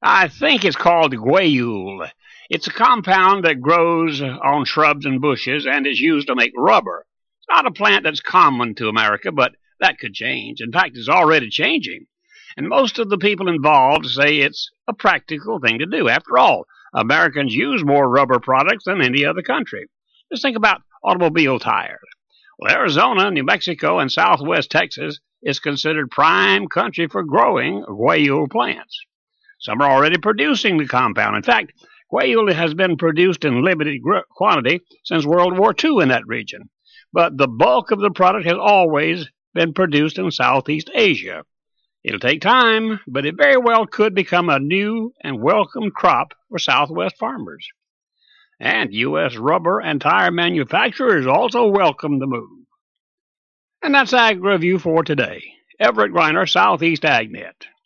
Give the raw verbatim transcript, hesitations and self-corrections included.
I think it's called guayule. It's a compound that grows on shrubs and bushes and is used to make rubber. It's not a plant that's common to America, but that could change. In fact, it's already changing. And most of the people involved say it's a practical thing to do. After all, Americans use more rubber products than any other country. Just think about automobile tires. Well, Arizona, New Mexico, and southwest Texas is considered prime country for growing guayule plants. Some are already producing the compound. In fact, guayule has been produced in limited quantity since World War Two in that region. But the bulk of the product has always been produced in Southeast Asia. It'll take time, but it very well could become a new and welcome crop for Southwest farmers. And U S rubber and tire manufacturers also welcome the move. And that's Ag Review for today. Everett Griner, Southeast AgNet.